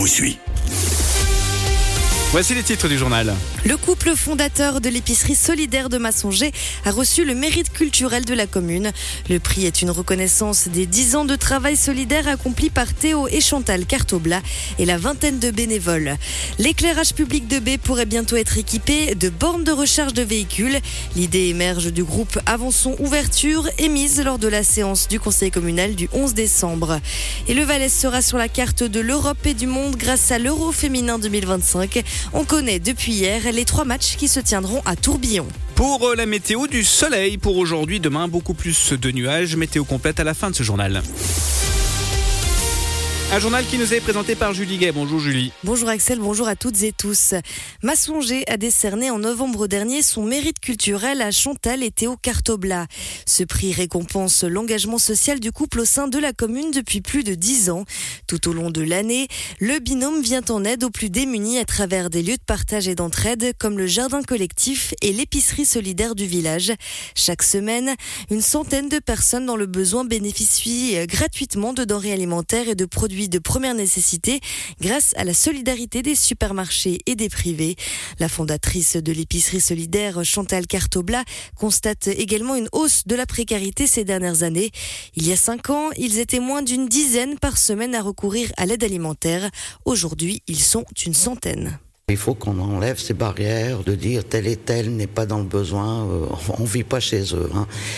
vous suit. Voici les titres du journal. Le couple fondateur de l'épicerie solidaire de Massonger a reçu le mérite culturel de la commune. Le prix est une reconnaissance des 10 ans de travail solidaire accompli par Théo et Chantal Cartobla et la vingtaine de bénévoles. L'éclairage public de B pourrait bientôt être équipé de bornes de recharge de véhicules. L'idée émerge du groupe Avançons Ouverture émise lors de la séance du conseil communal du 11 décembre. Et le Valais sera sur la carte de l'Europe et du monde grâce à l'Euro féminin 2025. On connaît depuis hier les 3 matchs qui se tiendront à Tourbillon. Pour la météo, du soleil pour aujourd'hui, demain beaucoup plus de nuages. Météo complète à la fin de ce journal. Un journal qui nous est présenté par Julie Gay. Bonjour Julie. Bonjour Axel, bonjour à toutes et tous. Massonger a décerné en novembre dernier son mérite culturel à Chantal et Théo Cartobla. Ce prix récompense l'engagement social du couple au sein de la commune depuis plus de 10 ans. Tout au long de l'année, le binôme vient en aide aux plus démunis à travers des lieux de partage et d'entraide comme le jardin collectif et l'épicerie solidaire du village. Chaque semaine, une centaine de personnes dans le besoin bénéficient gratuitement de denrées alimentaires et de produits de première nécessité grâce à la solidarité des supermarchés et des privés. La fondatrice de l'épicerie solidaire, Chantal Cartobla, constate également une hausse de la précarité ces dernières années. Il y a 5 ans, ils étaient moins d'une dizaine par semaine à recourir à l'aide alimentaire. Aujourd'hui, ils sont une centaine. Il faut qu'on enlève ces barrières de dire tel et tel n'est pas dans le besoin, on ne vit pas chez eux.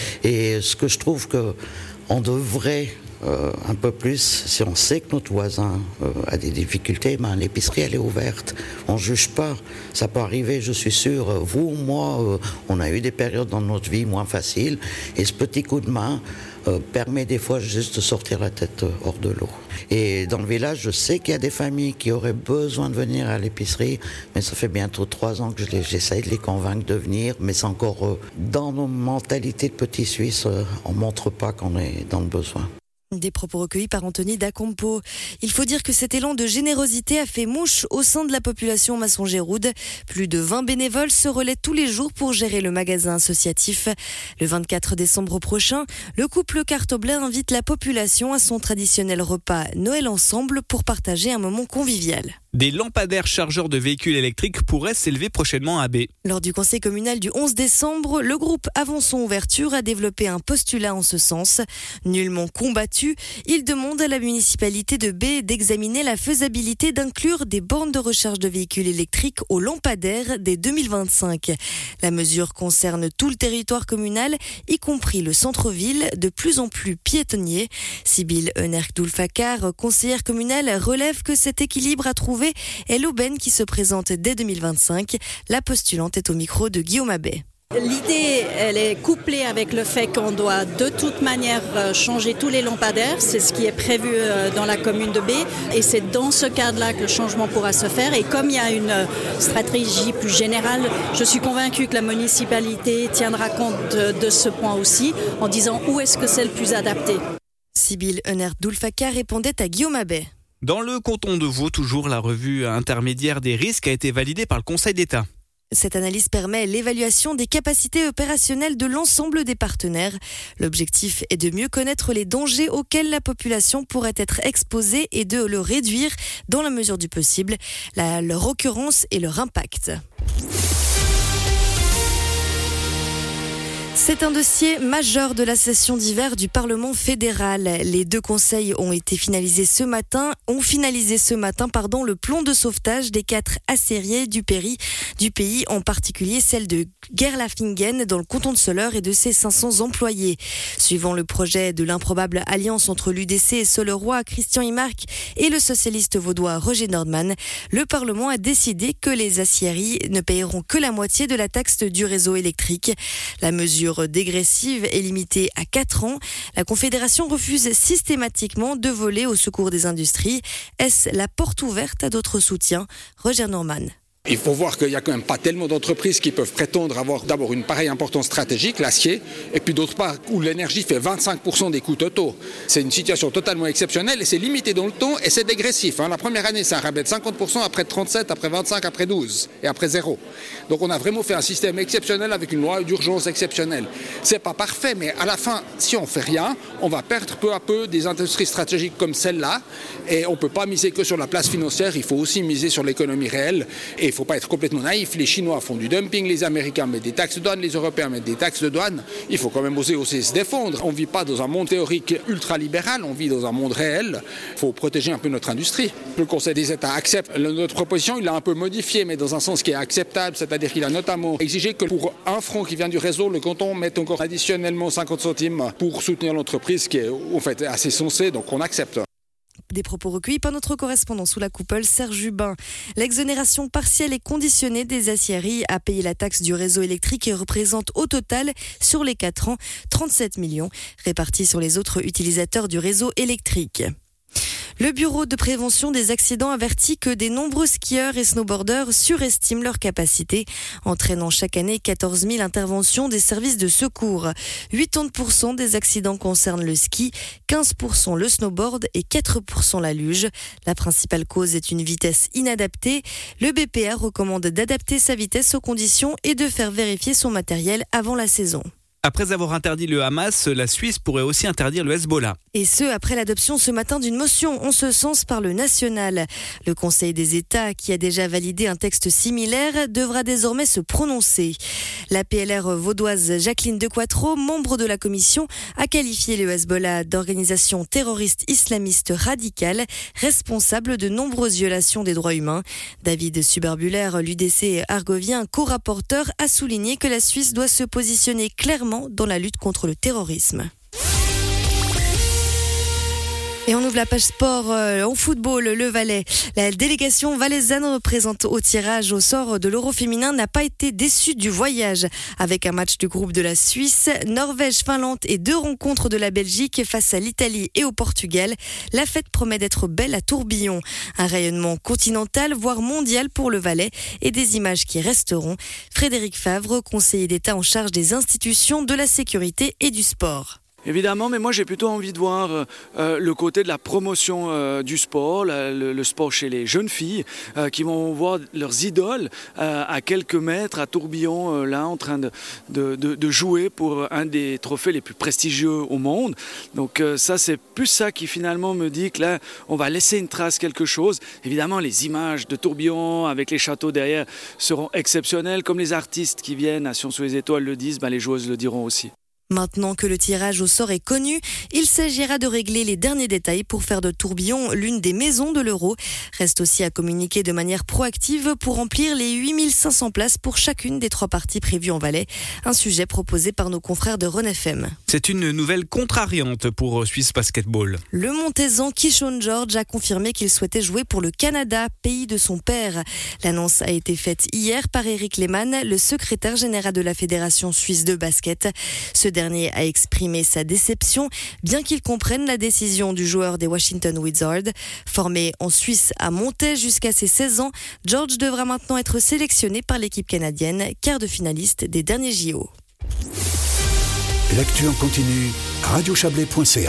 Et ce que je trouve qu'on devrait un peu plus, si on sait que notre voisin a des difficultés, l'épicerie elle est ouverte, on ne juge pas, ça peut arriver, je suis sûr, vous ou moi, on a eu des périodes dans notre vie moins faciles, et ce petit coup de main permet des fois juste de sortir la tête hors de l'eau. Et dans le village, je sais qu'il y a des familles qui auraient besoin de venir à l'épicerie, mais ça fait bientôt 3 ans que j'essaye de les convaincre de venir, mais c'est encore dans nos mentalités de petits Suisses, on ne montre pas qu'on est dans le besoin. Des propos recueillis par Anthony Dacampo. Il faut dire que cet élan de générosité a fait mouche au sein de la population massongéroude. Plus de 20 bénévoles se relaient tous les jours pour gérer le magasin associatif. Le 24 décembre prochain, le couple Cartobla invite la population à son traditionnel repas Noël ensemble pour partager un moment convivial. Des lampadaires chargeurs de véhicules électriques pourraient s'élever prochainement à B. Lors du conseil communal du 11 décembre, le groupe Avançons Ouverture a développé un postulat en ce sens. Nullement combattu, il demande à la municipalité de B d'examiner la faisabilité d'inclure des bornes de recharge de véhicules électriques aux lampadaires dès 2025. La mesure concerne tout le territoire communal, y compris le centre-ville, de plus en plus piétonnier. Sybille Eunerk-Doulfakar, conseillère communale, relève que cet équilibre à trouver est l'aubaine qui se présente dès 2025. La postulante est au micro de Guillaume Abbé. L'idée, elle est couplée avec le fait qu'on doit de toute manière changer tous les lampadaires. C'est ce qui est prévu dans la commune de B. Et c'est dans ce cadre-là que le changement pourra se faire. Et comme il y a une stratégie plus générale, je suis convaincue que la municipalité tiendra compte de ce point aussi, en disant où est-ce que c'est le plus adapté. Sybille Eunerk-Doulfakar répondait à Guillaume Abbé. Dans le canton de Vaud, toujours, la revue intermédiaire des risques a été validée par le Conseil d'État. Cette analyse permet l'évaluation des capacités opérationnelles de l'ensemble des partenaires. L'objectif est de mieux connaître les dangers auxquels la population pourrait être exposée et de le réduire dans la mesure du possible, leur occurrence et leur impact. C'est un dossier majeur de la session d'hiver du Parlement fédéral. Les 2 conseils ont finalisé ce matin le plan de sauvetage des 4 aciéries du pays, en particulier celle de Gerlafingen dans le canton de Soleure et de ses 500 employés. Suivant le projet de l'improbable alliance entre l'UDC et Soleroy, Christian Imark et le socialiste vaudois Roger Nordman, le Parlement a décidé que les aciéries ne payeront que la moitié de la taxe du réseau électrique. La mesure dégressive est limitée à 4 ans. La Confédération refuse systématiquement de voler au secours des industries. Est-ce la porte ouverte à d'autres soutiens ? Roger Norman. Il faut voir qu'il n'y a quand même pas tellement d'entreprises qui peuvent prétendre avoir d'abord une pareille importance stratégique, l'acier, et puis d'autre part où l'énergie fait 25% des coûts totaux. C'est une situation totalement exceptionnelle et c'est limité dans le temps et c'est dégressif. La première année, c'est un rabais de 50%, après 37%, après 25%, après 12% et après 0%. Donc on a vraiment fait un système exceptionnel avec une loi d'urgence exceptionnelle. C'est pas parfait, mais à la fin, si on fait rien, on va perdre peu à peu des industries stratégiques comme celle-là et on ne peut pas miser que sur la place financière, il faut aussi miser sur l'économie réelle. Et il ne faut pas être complètement naïf, les Chinois font du dumping, les Américains mettent des taxes de douane, les Européens mettent des taxes de douane. Il faut quand même oser se défendre. On ne vit pas dans un monde théorique ultra-libéral, on vit dans un monde réel. Il faut protéger un peu notre industrie. Le Conseil des États accepte notre proposition, il l'a un peu modifiée, mais dans un sens qui est acceptable, c'est-à-dire qu'il a notamment exigé que pour 1 franc qui vient du réseau, le canton mette encore additionnellement 50 centimes pour soutenir l'entreprise, qui est en fait assez sensé, donc on accepte. Des propos recueillis par notre correspondant sous la coupole, Serge Hubin. L'exonération partielle et conditionnée des aciéries à payer la taxe du réseau électrique représente au total, sur les 4 ans, 37 millions, répartis sur les autres utilisateurs du réseau électrique. Le Bureau de prévention des accidents avertit que des nombreux skieurs et snowboarders surestiment leur capacité, entraînant chaque année 14 000 interventions des services de secours. 80% des accidents concernent le ski, 15% le snowboard et 4% la luge. La principale cause est une vitesse inadaptée. Le BPA recommande d'adapter sa vitesse aux conditions et de faire vérifier son matériel avant la saison. Après avoir interdit le Hamas, la Suisse pourrait aussi interdire le Hezbollah. Et ce, après l'adoption ce matin d'une motion en ce sens par le national. Le Conseil des États, qui a déjà validé un texte similaire, devra désormais se prononcer. La PLR vaudoise Jacqueline Dequatro, membre de la commission, a qualifié le Hezbollah d'organisation terroriste islamiste radicale, responsable de nombreuses violations des droits humains. David Suberbuller, l'UDC argovien, co-rapporteur, a souligné que la Suisse doit se positionner clairement dans la lutte contre le terrorisme. Et on ouvre la page sport en football, le Valais. La délégation valaisanne présente au tirage au sort de l'Euro féminin n'a pas été déçue du voyage. Avec un match du groupe de la Suisse, Norvège, Finlande et 2 rencontres de la Belgique face à l'Italie et au Portugal, la fête promet d'être belle à Tourbillon. Un rayonnement continental, voire mondial pour le Valais et des images qui resteront. Frédéric Favre, conseiller d'État en charge des institutions, de la sécurité et du sport. Évidemment, mais moi j'ai plutôt envie de voir le côté de la promotion du sport, le sport chez les jeunes filles qui vont voir leurs idoles à quelques mètres à Tourbillon, là en train de jouer pour un des trophées les plus prestigieux au monde. Donc ça, c'est plus ça qui finalement me dit que là on va laisser une trace, quelque chose. Évidemment, les images de Tourbillon avec les châteaux derrière seront exceptionnelles, comme les artistes qui viennent à Sion sous les étoiles le disent, les joueuses le diront aussi. Maintenant que le tirage au sort est connu, il s'agira de régler les derniers détails pour faire de Tourbillon l'une des maisons de l'Euro. Reste aussi à communiquer de manière proactive pour remplir les 8500 places pour chacune des 3 parties prévues en Valais. Un sujet proposé par nos confrères de Rhône FM. C'est une nouvelle contrariante pour Swiss Basketball. Le Montaisan Kishon George a confirmé qu'il souhaitait jouer pour le Canada, pays de son père. L'annonce a été faite hier par Eric Lehmann, le secrétaire général de la Fédération suisse de basket. Ce dernier a exprimé sa déception, bien qu'il comprenne la décision du joueur des Washington Wizards. Formé en Suisse à Montaigne jusqu'à ses 16 ans, George devra maintenant être sélectionné par l'équipe canadienne, quart de finaliste des derniers JO. L'actu en continu, radiochablais.ca.